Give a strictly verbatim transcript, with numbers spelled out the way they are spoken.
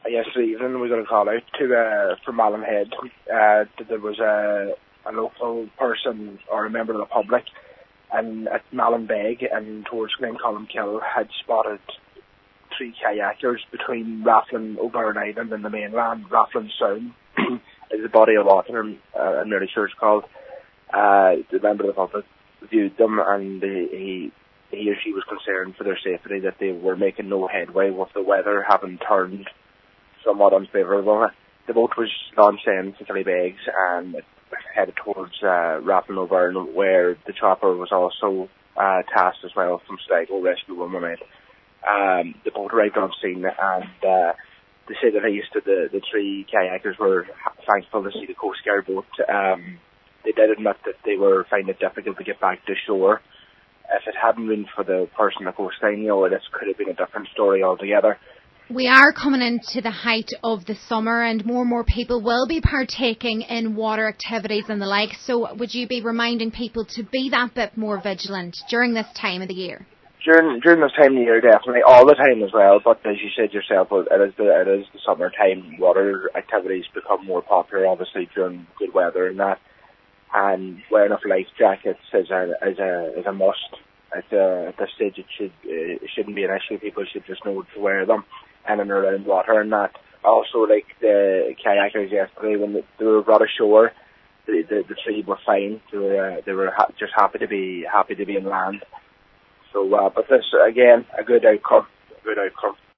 yesterday evening we got a call out to uh, from Malin Head uh, that there was a, a local person or a member of the public and at Malin Beg and towards Glencolmkill had spotted three kayakers between Rathlin, O'Byrne Island and the mainland. Rathlin Sound is a body of water, uh, I'm nearly sure it's called. Uh, the member of the public viewed them and they, he he or she was concerned for their safety, that they were making no headway with the weather having turned somewhat unfavourable. The boat was launched in to Killybegs and it headed towards uh, Rathlin O'Byrne, where the chopper was also uh, tasked as well from Sligo Rescue One Moment. Um, the boat arrived on scene and uh, they said that at least the, the three kayakers were thankful to see the Coast Guard boat. Um, they did admit that they were finding it difficult to get back to shore. If it hadn't been for the person at coastline, you know, this could have been a different story altogether. We are coming into the height of the summer and more and more people will be partaking in water activities and the like. So would you be reminding people to be that bit more vigilant during this time of the year? During during this time of the year, definitely, all the time as well. But as you said yourself, it is the it is the summertime. Water activities become more popular, obviously during good weather and that. And wearing of life jackets is a is a is a must. At, uh, at this stage, it should uh, it shouldn't be an issue. People should just know to wear them in and around water and that. Also, like the kayakers yesterday, when they, they were brought ashore, the the, the three were fine. They were uh, they were ha- just happy to be happy to be in land. So, uh, but this again, a good outcome. A good outcome.